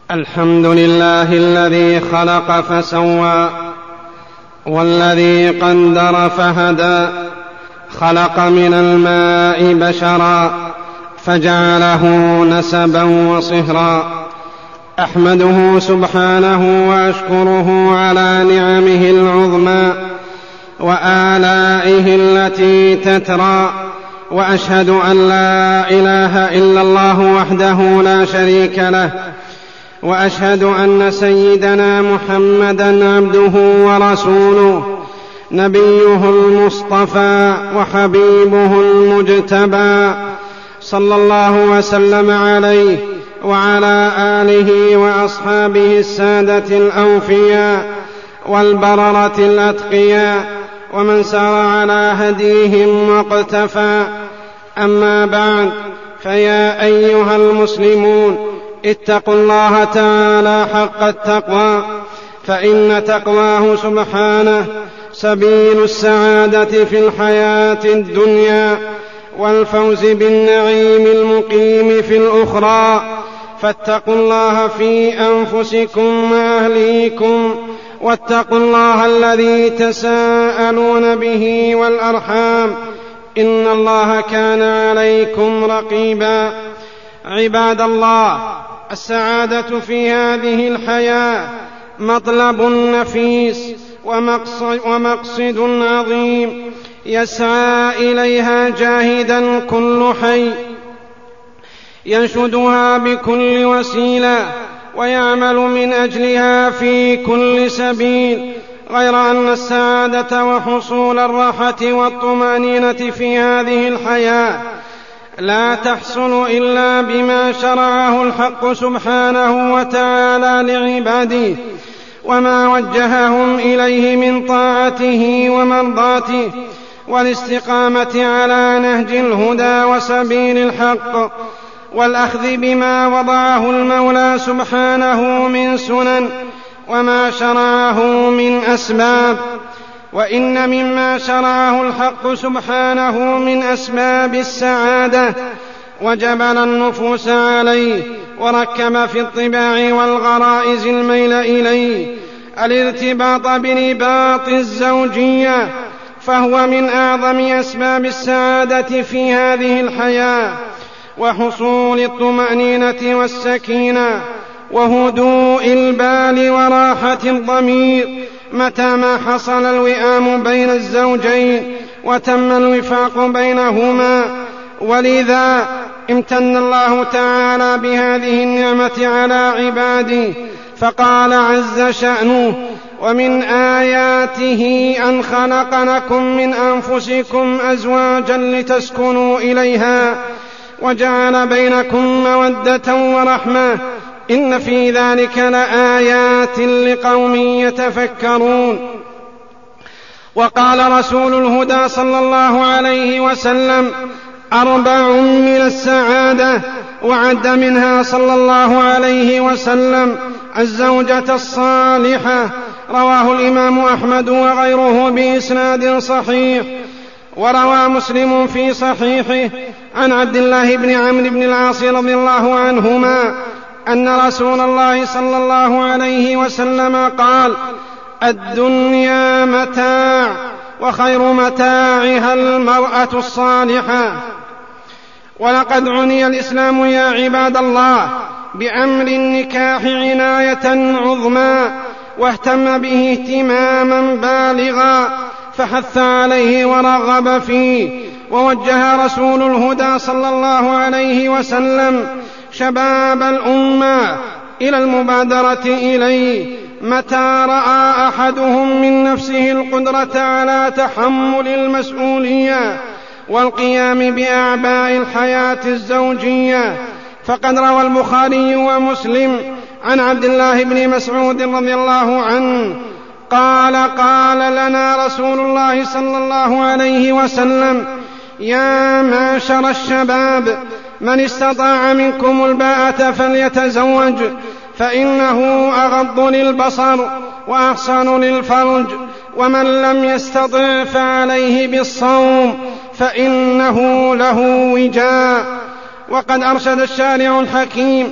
الحمد لله الذي خلق فسوى والذي قدر فهدى. خلق من الماء بشرا فجعله نسبا وصهرا. أحمده سبحانه وأشكره على نعمه العظمى وآلائه التي تترى، وأشهد أن لا إله إلا الله وحده لا شريك له، وأشهد أن سيدنا محمدًا عبده ورسوله، نبيه المصطفى وحبيبه المجتبى، صلى الله وسلم عليه وعلى آله وأصحابه السادة الأوفياء والبررة الأتقياء ومن سار على هديهم واقتفى. أما بعد، فيا أيها المسلمون، اتقوا الله تعالى حق التقوى، فإن تقواه سبحانه سبيل السعادة في الحياة الدنيا والفوز بالنعيم المقيم في الأخرى. فاتقوا الله في أنفسكم وأهليكم، واتقوا الله الذي تساءلون به والأرحام، إن الله كان عليكم رقيبا. عباد الله، السعادة في هذه الحياة مطلب نفيس ومقصد عظيم يسعى إليها جاهدا كل حي، ينشدها بكل وسيلة ويعمل من أجلها في كل سبيل، غير أن السعادة وحصول الراحة والطمأنينة في هذه الحياة لا تحصل إلا بما شرعه الحق سبحانه وتعالى لعباده، وما وجههم إليه من طاعته ومرضاته والاستقامة على نهج الهدى وسبيل الحق، والأخذ بما وضعه المولى سبحانه من سنن وما شرعه من أسباب. وإن مما شرعه الحق سبحانه من أسباب السعادة وجبل النفوس عليه وركب في الطباع والغرائز الميل إليه الارتباط برباط الزوجية، فهو من أعظم أسباب السعادة في هذه الحياة وحصول الطمأنينة والسكينة وهدوء البال وراحة الضمير متى ما حصل الوئام بين الزوجين وتم الوفاق بينهما. ولذا امتن الله تعالى بهذه النعمة على عباده، فقال عز شأنه: ومن آياته أن خلق لكم من أنفسكم أزواجا لتسكنوا إليها وجعل بينكم مودة ورحمة، إن في ذلك لآيات لقوم يتفكرون. وقال رسول الهدى صلى الله عليه وسلم: 4 من السعادة، وعد منها صلى الله عليه وسلم الزوجة الصالحة. رواه الإمام أحمد وغيره بإسناد صحيح. وروى مسلم في صحيحه عن عبد الله بن عمرو بن العاص رضي الله عنهما أن رسول الله صلى الله عليه وسلم قال: الدنيا متاع، وخير متاعها المرأة الصالحة. ولقد عني الإسلام يا عباد الله بأمر النكاح عناية عظمى، واهتم به اهتماما بالغا، فحث عليه ورغب فيه. ووجه رسول الهدى صلى الله عليه وسلم شباب الأمة إلى المبادرة إليه متى رأى أحدهم من نفسه القدرة على تحمل المسؤولية والقيام بأعباء الحياة الزوجية. فقد روى البخاري ومسلم عن عبد الله بن مسعود رضي الله عنه قال: قال لنا رسول الله صلى الله عليه وسلم: يا معشر الشباب، من استطاع منكم الباءة فليتزوج، فإنه أغض للبصر وأحسن للفرج، ومن لم يستطع فعليه بالصوم فإنه له وجاء. وقد أرشد الشارع الحكيم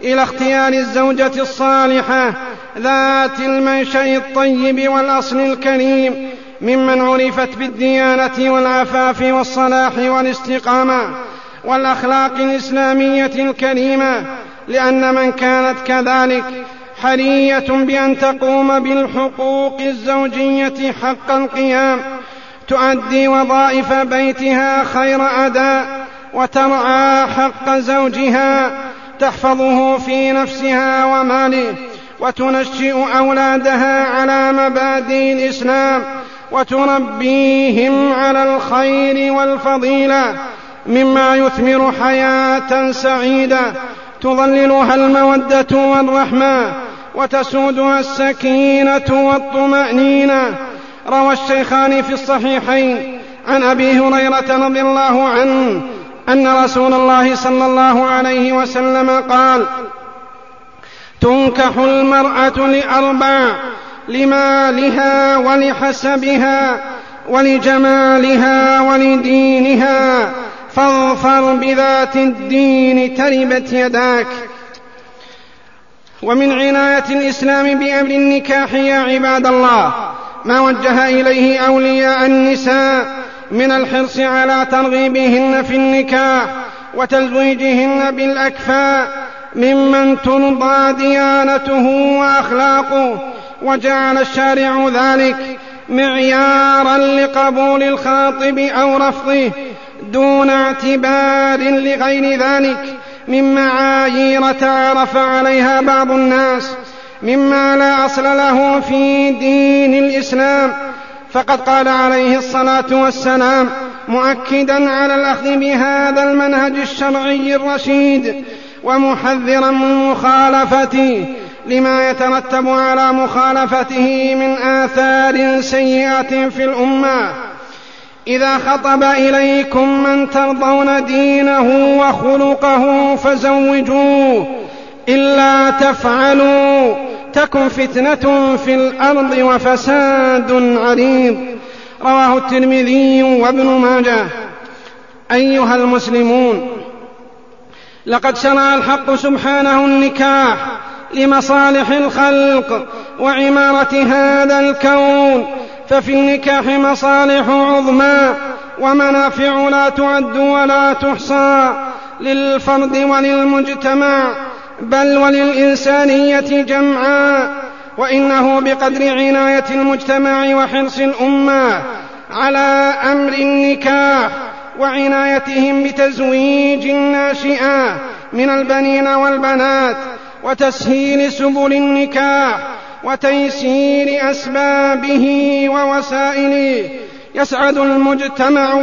إلى اختيار الزوجة الصالحة ذات المنشأ الطيب والأصل الكريم ممن عرفت بالديانة والعفاف والصلاح والاستقامة والأخلاق الإسلامية الكريمة، لأن من كانت كذلك حرية بأن تقوم بالحقوق الزوجية حق القيام، تؤدي وظائف بيتها خير أداء، وترعى حق زوجها، تحفظه في نفسها وماله، وتنشئ أولادها على مبادئ الإسلام، وتربيهم على الخير والفضيلة، مما يثمر حياة سعيدة تظللها المودة والرحمة، وتسودها السكينة والطمأنينة. روى الشيخان في الصحيحين عن أبي هريرة رضي الله عنه أن رسول الله صلى الله عليه وسلم قال: تنكح المرأة لأربع: لمالها ولحسبها ولجمالها ولدينها، فاظفر بذات الدين تربت يداك. ومن عناية الإسلام بأمر النكاح يا عباد الله ما وجه إليه أولياء النساء من الحرص على ترغيبهن في النكاح وتزويجهن بالأكفاء ممن ترضى ديانته وأخلاقه، وجعل الشارع ذلك معيارا لقبول الخاطب أو رفضه دون اعتبار لغير ذلك من معايير تعرف عليها بعض الناس مما لا أصل له في دين الإسلام. فقد قال عليه الصلاة والسلام مؤكدا على الأخذ بهذا المنهج الشرعي الرشيد ومحذرا من مخالفته لما يترتب على مخالفته من آثار سيئة في الأمة: إذا خطب إليكم من ترضون دينه وخلقه فزوجوه، إلا تفعلوا تكن فتنة في الأرض وفساد عريض. رواه الترمذي وابن ماجه. أيها المسلمون، لقد شرع الحق سبحانه النكاح لمصالح الخلق وعمارة هذا الكون، ففي النكاح مصالح عظمى ومنافع لا تعد ولا تحصى للفرد وللمجتمع بل وللإنسانية جمعاء. وإنه بقدر عناية المجتمع وحرص الأمة على أمر النكاح وعنايتهم بتزويج الناشئة من البنين والبنات وتسهيل سبل النكاح وتيسير أسبابه ووسائله يسعد المجتمع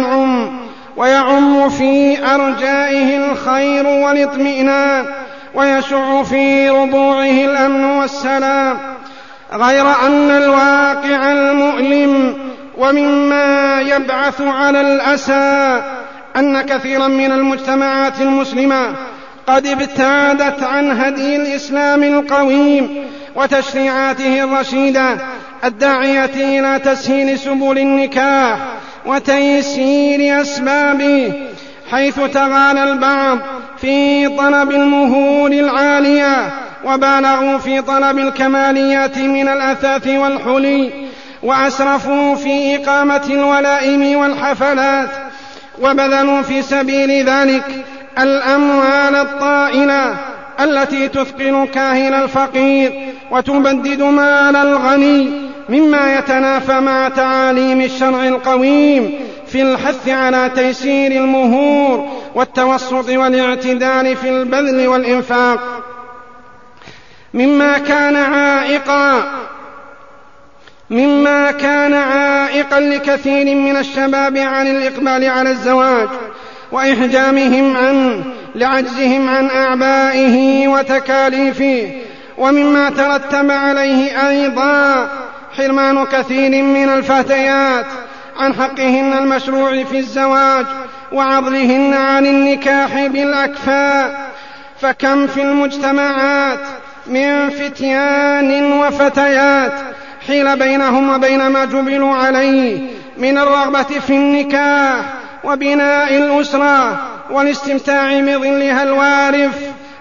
ويعم في أرجائه الخير والاطمئنان، ويشع في ربوعه الأمن والسلام. غير أن الواقع المؤلم ومما يبعث على الأسى أن كثيرا من المجتمعات المسلمة قد ابتعدت عن هدي الإسلام القويم وتشريعاته الرشيدة الداعية إلى تسهيل سبل النكاح وتيسير أسبابه، حيث تغالى البعض في طلب المهور العالية وبالغوا في طلب الكماليات من الأثاث والحلي، وأسرفوا في إقامة الولائم والحفلات، وبذلوا في سبيل ذلك الأموال الطائلة التي تثقل كاهل الفقير وتبدد مال الغني، مما يتنافى مع تعاليم الشرع القويم في الحث على تيسير المهور والتوسط والاعتدال في البذل والإنفاق. مما كان عائقا لكثير من الشباب عن الإقبال على الزواج وإحجامهم عنه لعجزهم عن أعبائه وتكاليفه. ومما ترتب عليه أيضا حرمان كثير من الفتيات عن حقهن المشروع في الزواج وعضلهن عن النكاح بالأكفاء. فكم في المجتمعات من فتيان وفتيات حيل بينهم وبين ما جبلوا عليه من الرغبة في النكاح وبناء الأسرة والاستمتاع بظلها الوارف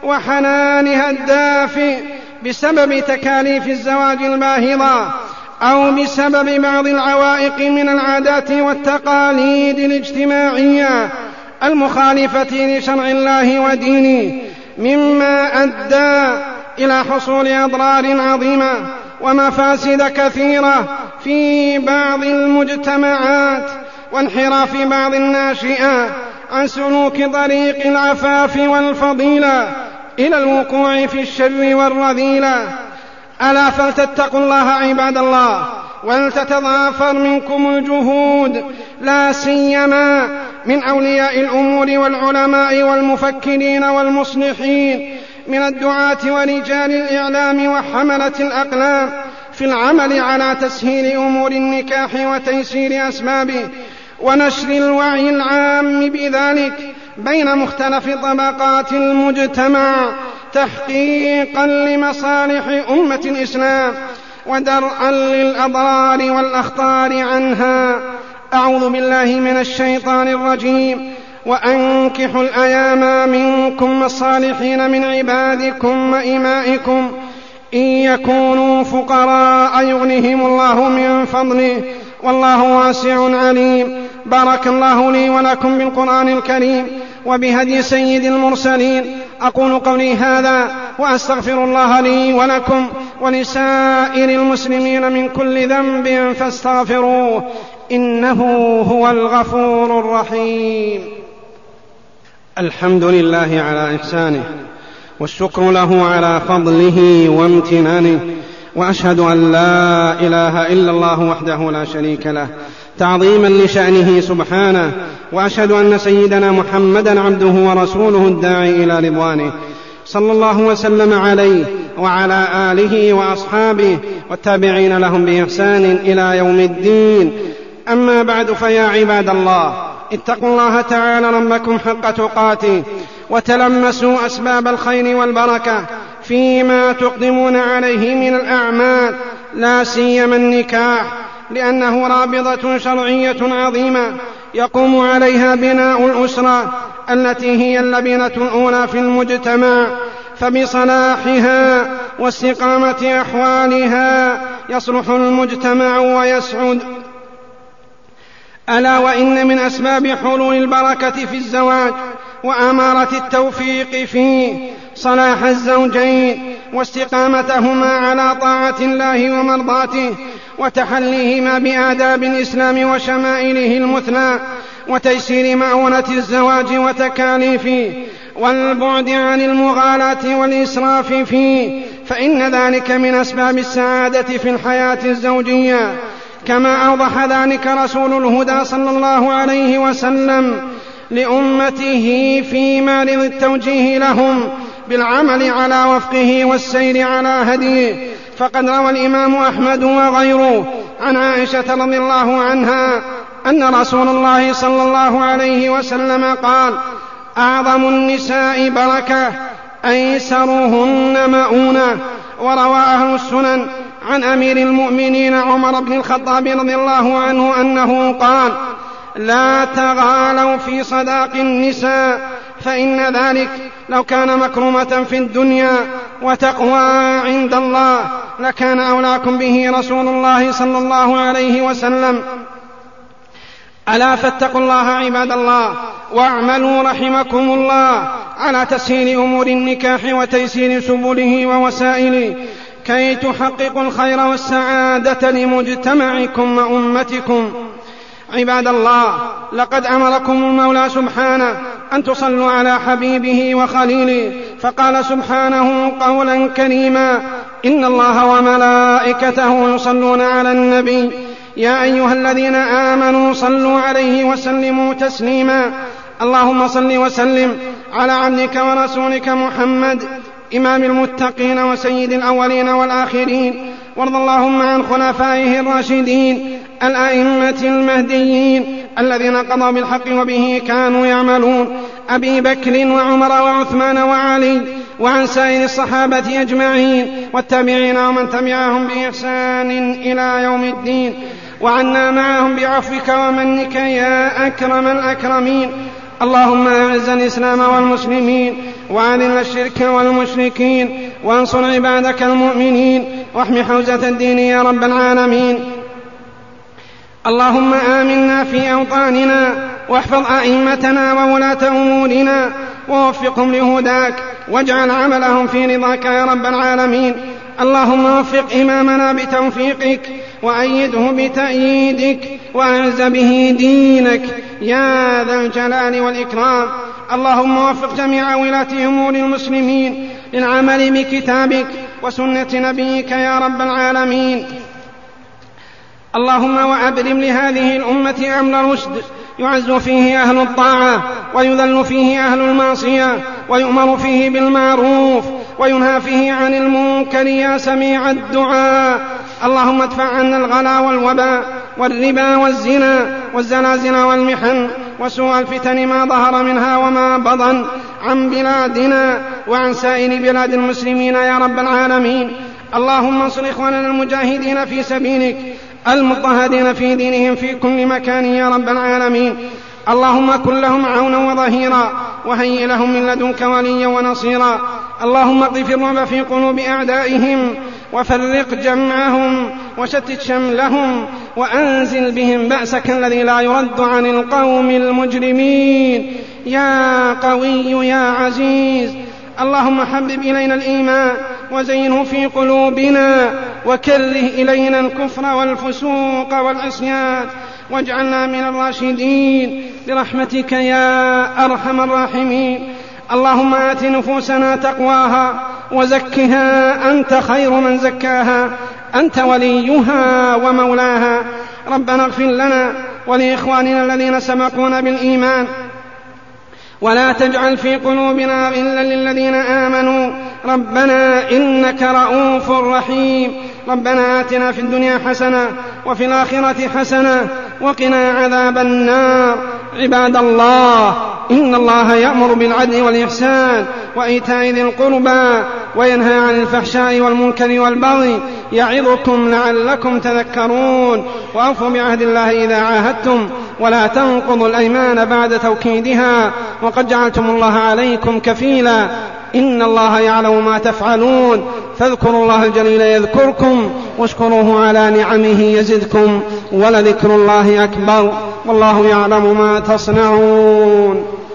وحنانها الدافئ بسبب تكاليف الزواج الباهظة أو بسبب بعض العوائق من العادات والتقاليد الاجتماعية المخالفة لشرع الله ودينه، مما أدى إلى حصول أضرار عظيمة ومفاسد كثيرة في بعض المجتمعات، وانحراف بعض الناشئة عن سلوك طريق العفاف والفضيلة إلى الوقوع في الشر والرذيلة. ألا فلتتقوا الله عباد الله، ولتتضافر منكم الجهود، لا سيما من أولياء الأمور والعلماء والمفكرين والمصلحين من الدعاة ورجال الإعلام وحملة الأقلام، في العمل على تسهيل أمور النكاح وتيسير أسبابه، ونشر الوعي العام بذلك بين مختلف طبقات المجتمع، تحقيقا لمصالح أمة الإسلام ودرءا للأضرار والأخطار عنها. أعوذ بالله من الشيطان الرجيم. وأنكحوا الأيام منكم الصالحين من عبادكم وإمائكم إن يكونوا فقراء يغنهم الله من فضله والله واسع عليم. بارك الله لي ولكم بالقرآن الكريم وبهدي سيد المرسلين. أقول قولي هذا وأستغفر الله لي ولكم ولسائر المسلمين من كل ذنب فاستغفروه إنه هو الغفور الرحيم. الحمد لله على إحسانه، والشكر له على فضله وامتنانه، وأشهد أن لا إله إلا الله وحده لا شريك له تعظيما لشأنه سبحانه، وأشهد أن سيدنا محمدا عبده ورسوله الداعي إلى رضوانه، صلى الله وسلم عليه وعلى آله وأصحابه والتابعين لهم بإحسان إلى يوم الدين. أما بعد، فيا عباد الله، اتقوا الله تعالى ربكم حق تقاته، وتلمسوا أسباب الخير والبركة فيما تقدمون عليه من الأعمال، لا سيما النكاح، لأنه رابطة شرعية عظيمة يقوم عليها بناء الأسرة التي هي اللبنة الأولى في المجتمع، فبصلاحها واستقامة أحوالها يصلح المجتمع ويسعد. ألا وإن من أسباب حلول البركة في الزواج وأمارة التوفيق فيه صلاح الزوجين واستقامتهما على طاعة الله ومرضاته، وتحليهما بآداب الإسلام وشمائله المثنى، وتيسير مؤونة الزواج وتكاليفه، والبعد عن المغالاة والإسراف فيه، فإن ذلك من أسباب السعادة في الحياة الزوجية، كما أوضح ذلك رسول الهدى صلى الله عليه وسلم لأمته في مارض التوجيه لهم بالعمل على وفقه والسير على هديه. فقد روى الإمام أحمد وغيره عن عائشة رضي الله عنها أن رسول الله صلى الله عليه وسلم قال: أعظم النساء بركة أيسرهن مؤونة. وروى أهل السنن عن أمير المؤمنين عمر بن الخطاب رضي الله عنه أنه قال: لا تغالوا في صداق النساء، فإن ذلك لو كان مكرمة في الدنيا وتقوى عند الله لكان أولاكم به رسول الله صلى الله عليه وسلم. ألا فاتقوا الله عباد الله، واعملوا رحمكم الله على تسهيل أمور النكاح وتيسير سبله ووسائله، كي تحققوا الخير والسعادة لمجتمعكم وأمتكم. عباد الله، لقد أمركم المولى سبحانه أن تصلوا على حبيبه وخليله، فقال سبحانه قولا كريما: إن الله وملائكته يصلون على النبي يا أيها الذين آمنوا صلوا عليه وسلموا تسليما. اللهم صل وسلم على عبدك ورسولك محمد إمام المتقين وسيد الأولين والآخرين، وارض اللهم عن خلفائه الراشدين الأئمة المهديين الذين قضوا بالحق وبه كانوا يعملون، أبي بكر وعمر وعثمان وعلي، وعن سائر الصحابة أجمعين والتابعين ومن تبعهم بإحسان إلى يوم الدين، وعنا معهم بعفوك ومنك يا أكرم الأكرمين. اللهم أعز الإسلام والمسلمين وأذل الشرك والمشركين وانصر عبادك المؤمنين واحم حوزة الدين يا رب العالمين. اللهم آمنا في أوطاننا واحفظ أئمتنا وولاة أمورنا ووفقهم لهداك واجعل عملهم في رضاك يا رب العالمين. اللهم وفق إمامنا بتوفيقك وأيده بتأييدك وأعز به دينك يا ذا الجلال والإكرام. اللهم وفق جميع ولاة أمور المسلمين للعمل بكتابك وسنة نبيك يا رب العالمين. اللهم وأبرم لهذه الأمة أمر رشد يعز فيه أهل الطاعة ويذل فيه أهل المعصية ويؤمر فيه بالمعروف وينهى فيه عن المنكر يا سميع الدعاء. اللهم ادفع عنا الغلا والوباء والربا والزنا والزلازل والمحن وسوء الفتن ما ظهر منها وما بطن عن بلادنا وعن سائر بلاد المسلمين يا رب العالمين. اللهم انصر إخواننا المجاهدين في سبيلك المضطهدين في دينهم في كل مكان يا رب العالمين. اللهم كن لهم عونا وظهيرا وهيئ لهم من لدنك وليا ونصيرا. اللهم اقذف الرعب في قلوب أعدائهم وفرق جمعهم وشتت شملهم وأنزل بهم بأسك الذي لا يرد عن القوم المجرمين يا قوي يا عزيز. اللهم حبب إلينا الإيمان وزينه في قلوبنا وكره إلينا الكفر والفسوق والعصيان واجعلنا من الراشدين برحمتك يا أرحم الراحمين. اللهم آت نفوسنا تقواها وزكها أنت خير من زكاها أنت وليها ومولاها. ربنا اغفر لنا ولإخواننا الذين سبقونا بالإيمان ولا تجعل في قلوبنا غلا للذين آمنوا ربنا إنك رؤوف رحيم. ربنا آتنا في الدنيا حسنة وفي الآخرة حسنة وقنا عذاب النار. عباد الله إن الله يأمر بالعدل والإحسان وإيتاء ذي القربى وينهى عن الفحشاء والمنكر والبغي يعظكم لعلكم تذكرون. وأوفوا بعهد الله إذا عاهدتم ولا تنقضوا الأيمان بعد توكيدها وقد جعلتم الله عليكم كفيلا إن الله يعلم ما تفعلون. فاذكروا الله الجليل يذكركم واشكروه على نعمه يزدكم ولذكر الله أكبر والله يعلم ما تصنعون.